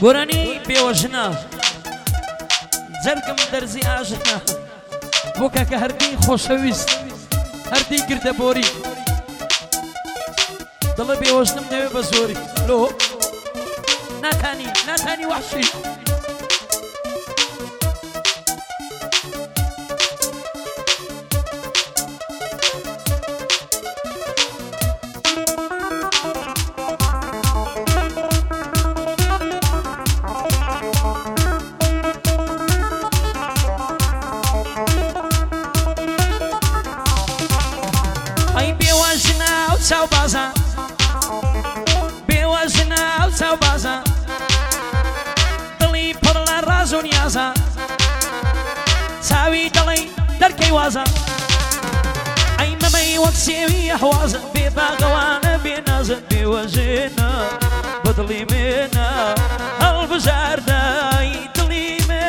گۆرانی بێوەژنە جەرگم دەرزی ئاژنە بۆ کاکە هەردی خۆشەویست هەردی گردە بۆری دڵە بێوەژنم دەوێ بە زۆری لۆ ناتانی وحشی چاو بازا بێوەژنە ئەو چاو بازا دڵی پڕ لە ڕاز و نیازە چاوی دڵی دەرکەی وازە ئەی مەمەی وەک سێوی ئەحوازە بێ باغەوانە بێ نازە بێوەژنە بە دڵی منە هەڵبژاردای دڵی من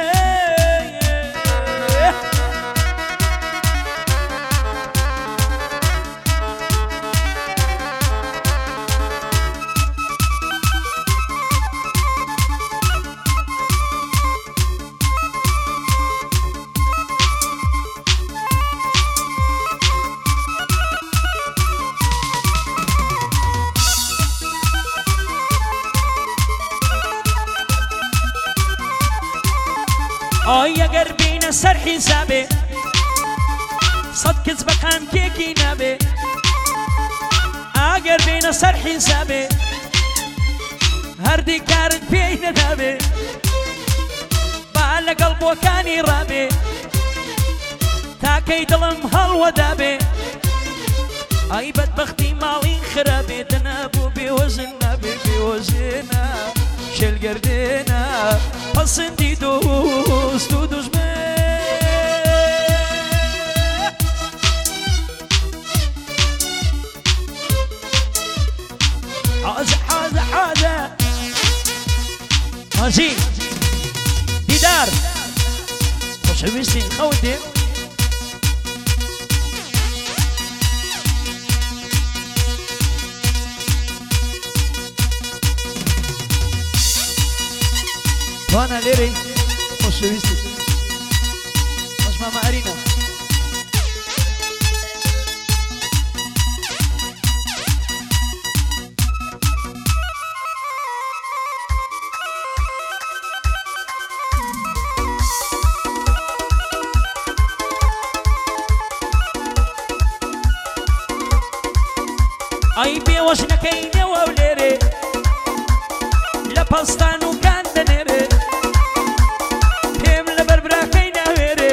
ئای ئەگەر بینە سەر حیسابێ سەد کەس بە قامکێکی نابێ ئەگەر بینە سەر حیسابێ هەردی کارت پێی نەدابێ با لەگەڵ بۆکانی ڕابێ تاکەی دڵم هەڵوەدابێ ئای بەدبەختی ماڵی خراپێ دەنابوو بێوەژن نابێ بێوەژنە شێلگەردێنە پەسەندی دۆست و دوژمن حازە حاجی دیدار خۆشەویستین خەوت دێ وانا ليري خۆشەویستی باش ماما ئەرینە ئەی بێوەژنەکەی نێوە و لێرێ لە پەستان و کان دەنێرێ پێم لە بەربراکەی ناوێرێ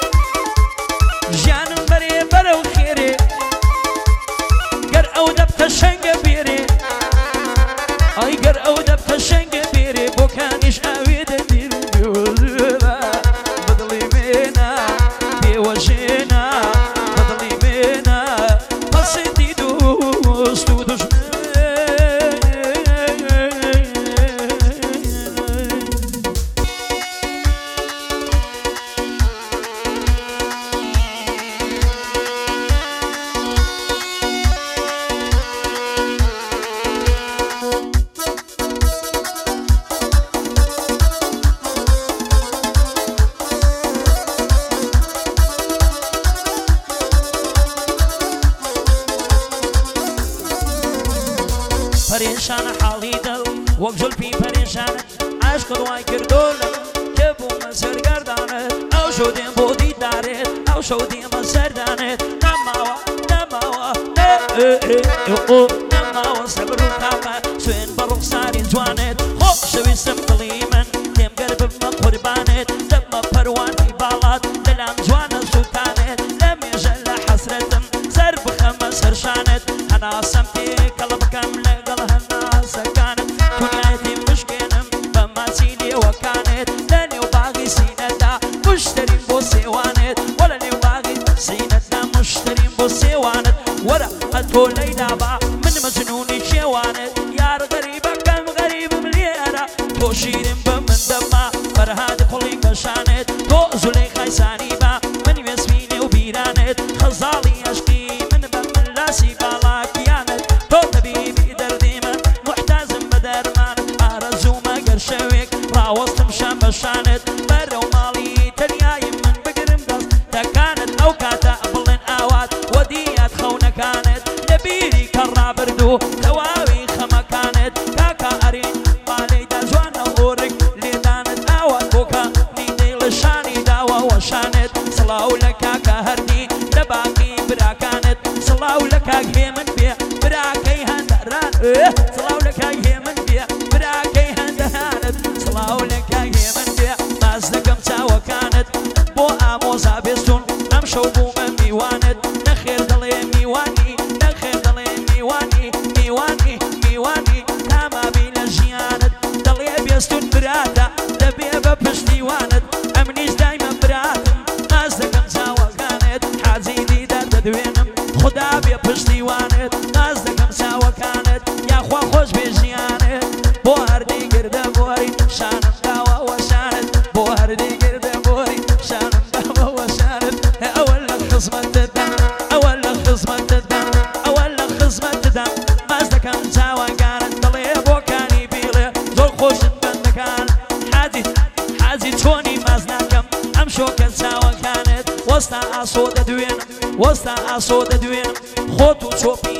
ژیانم بەرێ بەرەو خێرێ گەر ئەو دەبتە شەنگە بێرێ ئای گەر ئەو دەبتە شەنگە بێرێ بۆکانیش ئاوێ دەدیر بێوەژنە بەدڵی مێنە بێوەژنە بەدڵی مێنە پەسەندی دۆست و دوژمن پەرێشانە حاڵی دڵ وەک جولپی پەرێشانە عاشقت وای کردۆلە کە بوومە سەرگەردانت ئەو شەو دێم بۆ دیدارێت ئەو شەو دێمە سەردانێت نەماوە سەبر و تاقە سوێن بە ڕوخساری جوانێت خۆشەویستم دڵی من تێمگەر ببمە قوربانێت دەبمە پەروانی باڵات دلام جوانە سووتانێت لە مێژە لە حەسرەتم سەر بخەمە سەرشانێت هەناسەم پێکەڵە بکەم لەگەڵ هەناسەکانت دونیایەتی مشکێنم بە ماچی لێوەکانێت لە نێو باغی سینەدا مشتریم بۆ سێوانێت وەلە نێو باغی سینەدا مشتریم بۆ سێوانت وەرە ئەتۆ لەیلابا من مەجنونی شێوانت یار غەریبەکەم غەریبم لێرە تۆ شیرم بە من دەما فەرهاد کوڵی کەشانێت تۆ زولەیخای سانی با من وێسمینێ و بیرانێت خەزاڵی عەشقی من بە من لاسی باڵاکیانت تۆ تەبیبی دەردی من محتازم بە دەرمانت ئارەزوومە گەر شەوێک دەیانت ئەو کاتە بڵێن ئاوات وەدیات خەونەکانت لەبیری کەڕابردوو تەواوی خەمەکانت کاکە ئەرین بالەیدا جوانە ئۆرگ لێدانت ئاوات بۆکە نیدەی لە شانی داوە وەشانت سڵاو لە کاکە هەردی لە باقی براکانت سڵاو لە کاک هێمن بێ براکەی هەندەران سڵاو لە کاک هێمن بێ براکەی هەندەرانت سڵاو لە کاک هێمن بێ باز دەکەم چاوەکانت بۆ ئامۆزا بێستون ئەم شەو بوومە میوانت نەخێر دەڵێ میوانی نەخێر دەڵێ میوانی میوانی میوانی تامابی لە ژیانت دەڵێ بێستون براتە دەبێ بە پشتیوانت ئەمنیش دایمە براتم باز دەکەم چاوەکانت حاجی دیدار دەدوێنم خدا بێ پشتیوانت باز دەکەم چاوەکانت یاخوا خۆش بێ ژیانت بۆ هەردی گردە بۆری شانم داوە وەشانت بۆ هەردی گردە بۆری شانم داوە وەشانت ئەوە لە خزمەتتدا ئەوە لە خزمەتتدا ئەوە لە خزمەتتدا باز دەکەم چاوەکانت دەڵێ بۆکانی بیڵێ زۆر خۆشت بەندەکان حاجی چۆنی باز ناکەم ئەم شۆکە چاوەکانت وەستا ئاسۆ دەدوێنم وەستا ئاسۆ دەدوێنم خۆت و چۆپی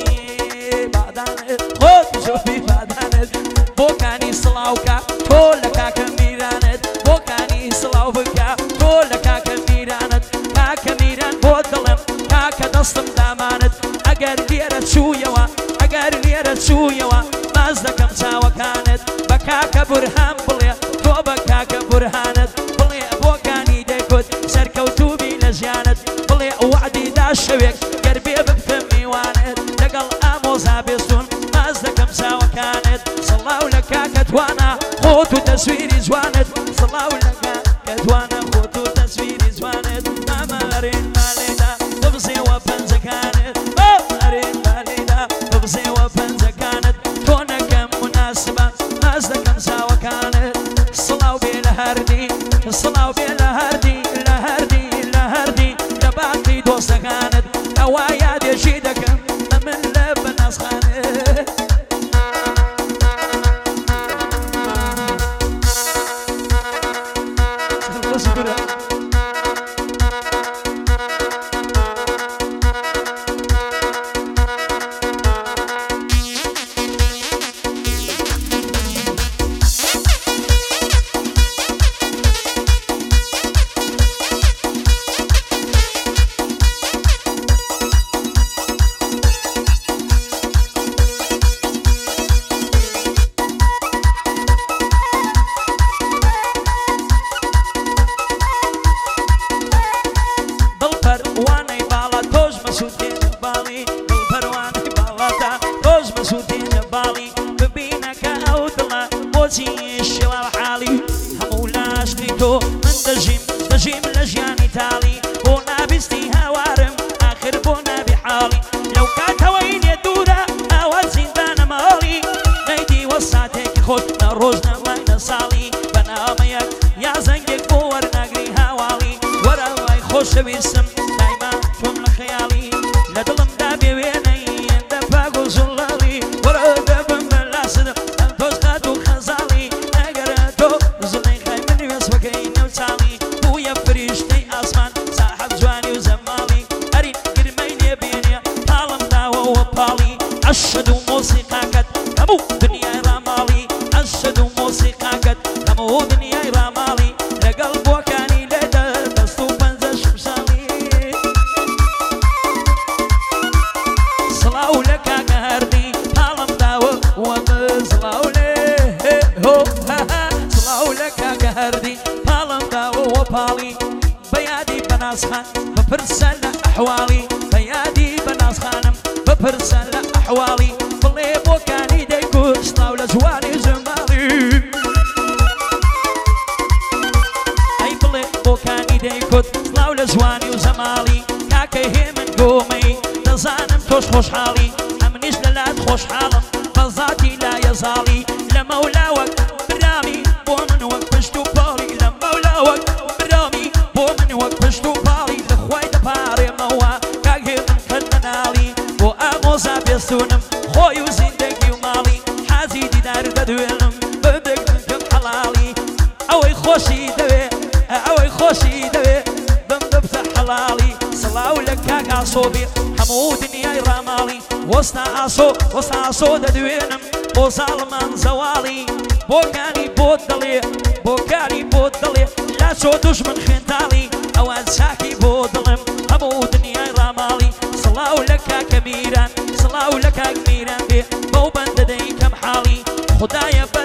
بادانت خۆت و چۆپی بادانت بۆکانی سڵاوکە تۆ لە کاکە میرانت بۆکانی سڵاو بکە تۆ لە کاکە میرانت کاکە میران بۆ دڵم کاکە دەستم دامانت ئەگەر لێرە چوویەوە ئەگەر لێرە چوویەوە باز دەکەم چاوەکانت بە کاکە بورهان بڵێ تۆ بە کاکە بورهانت بڵێ بۆکانی دەیکوت سەرکەوتوبی لە ژیانت بڵێ وعدی دا شەوێک گەر بێ ببتە میوانت لەگەڵ ئامۆزا بێستون باز دەکەم چاوەکانت سڵاو لە کاکە توانە خۆت و تەسویری جوانت سڵاو لە کاکە توانە خۆت و تەسویری جوانت ئەمە ئەرێن بالێدا ببزێوە پەنجەکانت ئەرێن بالێدا ببزێوە پەنجەکانت تۆ نەکەم مناسبە باز دەکەم چاوەکانت سڵاو بێ لە هەردی سڵاو بێ لە هەردی لە هەردی لە هەردی لە باقی دۆستەکانت ئەوە یادێکی دەکەم ئەمن لە بەناسخانت دەژیم لە ژیانی تاڵی بۆ نابیستی هاوارم ئاخر بۆ نابی حاڵی لەو کاتەوەی لێ دوورە ئاوا زیندانە ماڵی نەیدی وە ساتێکی خۆت نە ڕۆژ نەمای نە ساڵی بەنامەیەک یا زەنگێک بۆ وەرناگری هاواڵی وەرە وای خۆشەویستم دایما تۆم لە خەیاڵی لە دڵمدا بێ وێنەی ئەندە پاک و زوڵڵی وەرە دەبم بە لاستم ئەم تۆز قات و خەزاڵی ئەگەرە تۆ زڵەی خای من وێست بەکەی نەوچاڵی بوویە فریشتەی ئاسمان ساحەب جوانی و زەماڵی ئەرین گرمەی لێبێنێ تاڵم داوەوە پاڵی ئەشەد و مۆسیقاکەت هەموو دنیای ڕاماڵی ئەشەد و مۆسیقاکەت هەموو دنیای ڕاماڵی لەگەڵ بۆکانی لێدە دەست و پەنجە شمشاڵی سڵاو لە کاکە هەردی تاڵم داوە وەمە سڵاو لێ سڵاو لە کاکە هەردی تاڵم داوە وە پاڵی بەیادی بەناسخان بپرسە لە ئەحواڵی بەیادی بەناسخانم بپرسە لە ئەحواڵی بڵێ بۆکانی دەیکوت سڵاو لە جوانی ژەماڵی ئەی بڵێ بۆکانی دەیکوت سڵاو لە جوانی و زەماڵی کاکەی هێمن گۆمەی دەزانم تۆش خۆشحاڵی ئەمنیش لەلات خۆشحاڵم بەزاتی لایەزاڵی لە مەولاوەک برامی بۆ من وەک پشت و پاڵی لە مەولاوەک برامی بۆ من وەک پشت و پاڵی لەخوای دەپارێمەوە کاک هێمن کەن مەناڵی بۆ ئامۆزا بێستونم خۆی و زیندەگی و ماڵی حازی دیدار دەدوێنم ببێکم کەم حەڵاڵی ئەوەی خۆشی دەوێ ئەوەی خۆشی دەوێ بم ببتە حەڵاڵی سڵاو لە کاک ئاسۆبێ هەموو دنیای ڕاماڵی وەستا ئاسۆ دەدوێنم بۆ زاڵمان زەواڵی بۆکانی بۆت دەڵێ بۆکانی بۆت دەڵێ لا چۆ دوژمن خوێنتاڵی ئەوان چاکی بۆ دڵم هەموو دنیای ڕاماڵی سڵاو لە کاکە میران سڵاو لە کاک میران بێ بەو بەندە دەی کەم حاڵی خدایە